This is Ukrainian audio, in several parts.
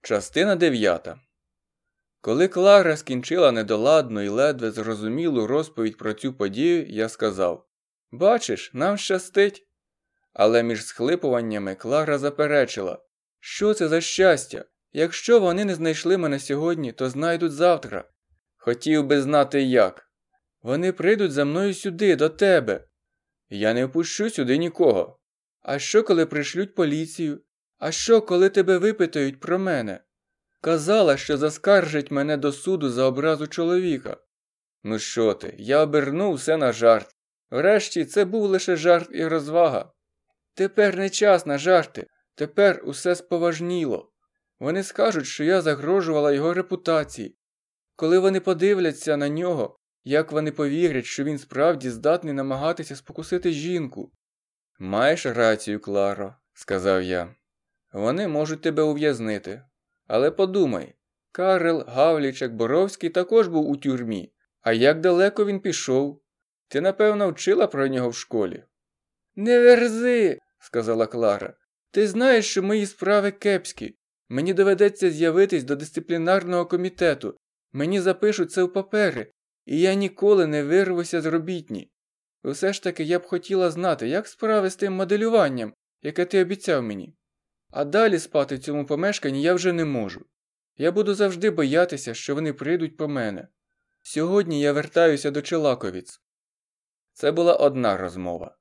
Частина 9. Коли Клара скінчила недоладну і ледве зрозумілу розповідь про цю подію, я сказав: «Бачиш, нам щастить». Але між схлипуваннями Клара заперечила: «Що це за щастя? Якщо вони не знайшли мене сьогодні, то знайдуть завтра. Хотів би знати як. Вони прийдуть за мною сюди, до тебе. Я не впущу сюди нікого. А що, коли пришлють поліцію? А що, коли тебе випитають про мене? Казала, що заскаржить мене до суду за образу чоловіка». Ну що ти, я обернув все на жарт. Врешті, це був лише жарт і розвага. Тепер не час на жарти, тепер усе споважніло. Вони скажуть, що я загрожувала його репутації. Коли вони подивляться на нього, як вони повірять, що він справді здатний намагатися спокусити жінку? «Маєш рацію, Кларо», – сказав я. «Вони можуть тебе ув'язнити. Але подумай, Карл Гавлічек-Боровський також був у тюрмі. А як далеко він пішов? Ти, напевно, вчила про нього в школі». «Не верзи», – сказала Клара. «Ти знаєш, що мої справи кепські. Мені доведеться з'явитись до дисциплінарного комітету. Мені запишуть це в папери, і я ніколи не вирвуся з робітні. Усе ж таки я б хотіла знати, як справи з тим моделюванням, яке ти обіцяв мені. А далі спати в цьому помешканні я вже не можу. Я буду завжди боятися, що вони прийдуть по мене. Сьогодні я вертаюся до Челаковіць». Це була одна розмова.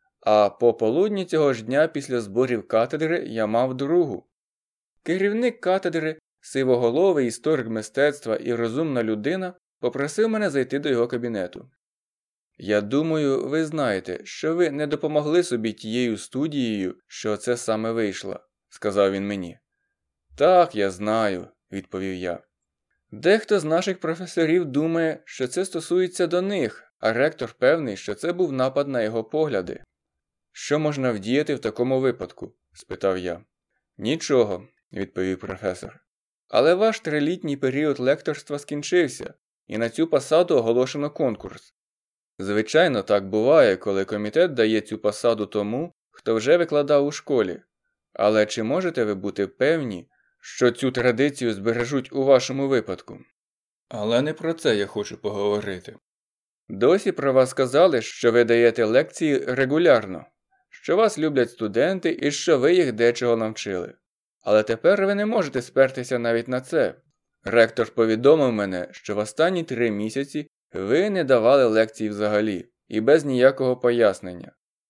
А пополудні цього ж дня після зборів катедри я мав другу. Керівник катедри, сивоголовий історик мистецтва і розумна людина, попросив мене зайти до його кабінету. «Я думаю, ви знаєте, що ви не допомогли собі тією студією, що це саме вийшло», – сказав він мені. «Так, я знаю», – відповів я. «Дехто з наших професорів думає, що це стосується до них, а ректор певний, що це був напад на його погляди». «Що можна вдіяти в такому випадку?» – спитав я. «Нічого», – відповів професор. «Але ваш 3-літній період лекторства скінчився, і на цю посаду оголошено конкурс. Звичайно, так буває, коли комітет дає цю посаду тому, хто вже викладав у школі. Але чи можете ви бути певні, що цю традицію збережуть у вашому випадку?» «Але не про це я хочу поговорити. Досі про вас казали, що ви даєте лекції регулярно, що вас люблять студенти і що ви їх дечого навчили. Але тепер ви не можете спертися навіть на це. Ректор повідомив мене, що в останні 3 місяці ви не давали лекцій взагалі, і без ніякого пояснення.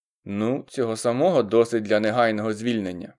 Ну, цього самого досить для негайного звільнення».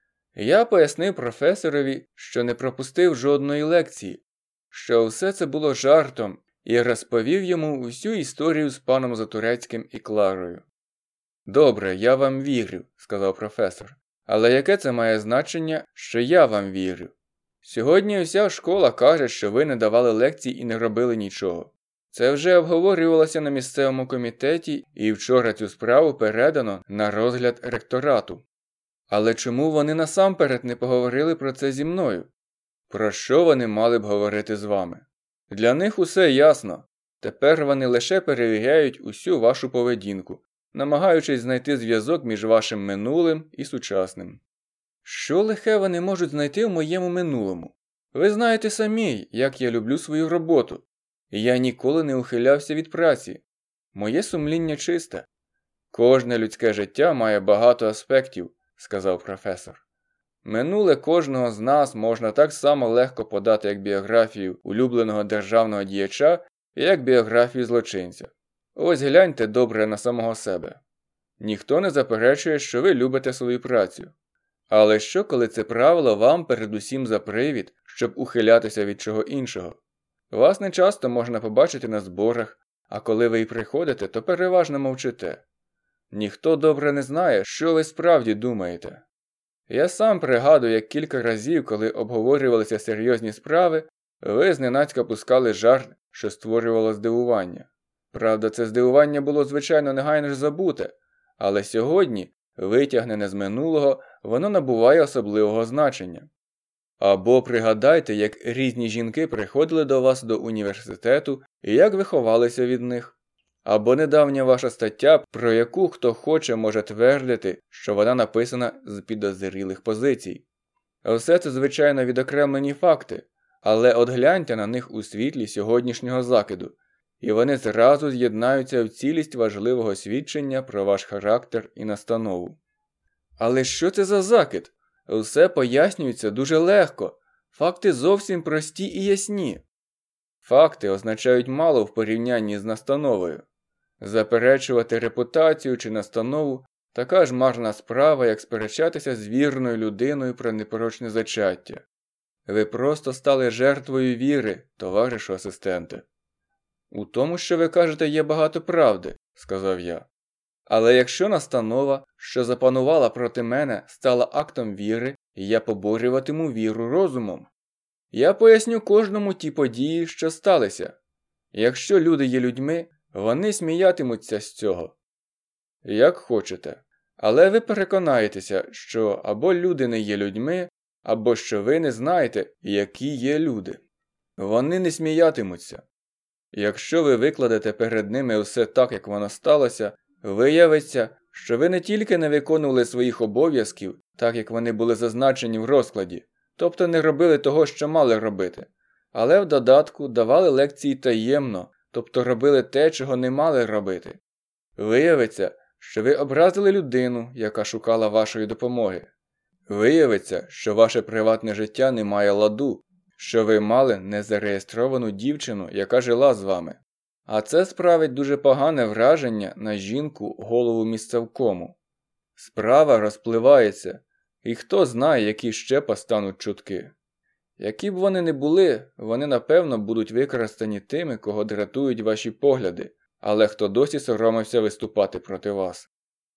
Я пояснив професорові, що не пропустив жодної лекції, що все це було жартом, і розповів йому всю історію з паном Затурецьким і Кларою. «Добре, я вам вірю», – сказав професор. «Але яке це має значення, що я вам вірю? Сьогодні вся школа каже, що ви не давали лекцій і не робили нічого. Це вже обговорювалося на місцевому комітеті, і вчора цю справу передано на розгляд ректорату. Але чому вони насамперед не поговорили про це зі мною? Про що вони мали б говорити з вами? Для них усе ясно. Тепер вони лише перевіряють усю вашу поведінку, намагаючись знайти зв'язок між вашим минулим і сучасним». «Що лихе вони можуть знайти в моєму минулому? Ви знаєте самі, як я люблю свою роботу. І я ніколи не ухилявся від праці. Моє сумління чисте». «Кожне людське життя має багато аспектів», – сказав професор. «Минуле кожного з нас можна так само легко подати як біографію улюбленого державного діяча, як біографію злочинця. Ось гляньте добре на самого себе. Ніхто не заперечує, що ви любите свою працю. Але що, коли це правило вам передусім за привід, щоб ухилятися від чого іншого? Вас не часто можна побачити на зборах, а коли ви й приходите, то переважно мовчите. Ніхто добре не знає, що ви справді думаєте. Я сам пригадую, як кілька разів, коли обговорювалися серйозні справи, ви зненацька пускали жарт, що створювало здивування. Правда, це здивування було, звичайно, негайно ж забуте, але сьогодні, витягнене з минулого, воно набуває особливого значення. Або пригадайте, як різні жінки приходили до вас до університету і як ви ховалися від них. Або недавня ваша стаття, про яку хто хоче може твердити, що вона написана з підозрілих позицій. Все це, звичайно, відокремлені факти, але от гляньте на них у світлі сьогоднішнього закиду, і вони зразу з'єднаються в цілість важливого свідчення про ваш характер і настанову. Але що це за закид? Все пояснюється дуже легко. Факти зовсім прості і ясні. Факти означають мало в порівнянні з настановою. Заперечувати репутацію чи настанову – така ж марна справа, як сперечатися з вірною людиною про непорочне зачаття. Ви просто стали жертвою віри, товаришу асистенте. У тому, що ви кажете, є багато правди, сказав я. Але якщо настанова, що запанувала проти мене, стала актом віри, я поборюватиму віру розумом. Я поясню кожному ті події, що сталися. Якщо люди є людьми, вони сміятимуться з цього. Як хочете. Але ви переконаєтеся, що або люди не є людьми, або що ви не знаєте, які є люди. Вони не сміятимуться. Якщо ви викладете перед ними все так, як воно сталося, виявиться, що ви не тільки не виконували своїх обов'язків, так як вони були зазначені в розкладі, тобто не робили того, що мали робити, але в додатку давали лекції таємно, тобто робили те, чого не мали робити. Виявиться, що ви образили людину, яка шукала вашої допомоги. Виявиться, що ваше приватне життя не має ладу, що ви мали незареєстровану дівчину, яка жила з вами. А це справить дуже погане враження на жінку голову місцевкому. Справа розпливається, і хто знає, які ще постануть чутки. Які б вони не були, вони напевно будуть використані тими, кого дратують ваші погляди, але хто досі соромився виступати проти вас.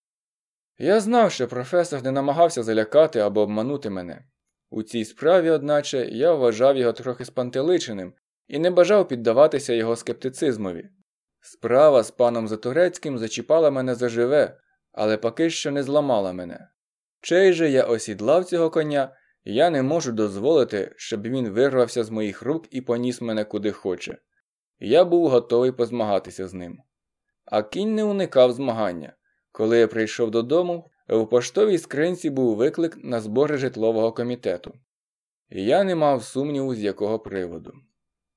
Я знав, що професор не намагався залякати або обманути мене. У цій справі, одначе, я вважав його трохи спантеличеним і не бажав піддаватися його скептицизмові. Справа з паном Заторецьким зачіпала мене заживе, але поки що не зламала мене. Чей же я осідлав цього коня, я не можу дозволити, щоб він вирвався з моїх рук і поніс мене куди хоче. Я був готовий позмагатися з ним. А кінь не уникав змагання. Коли я прийшов додому, в поштовій скринці був виклик на збори житлового комітету. І я не мав сумніву, з якого приводу.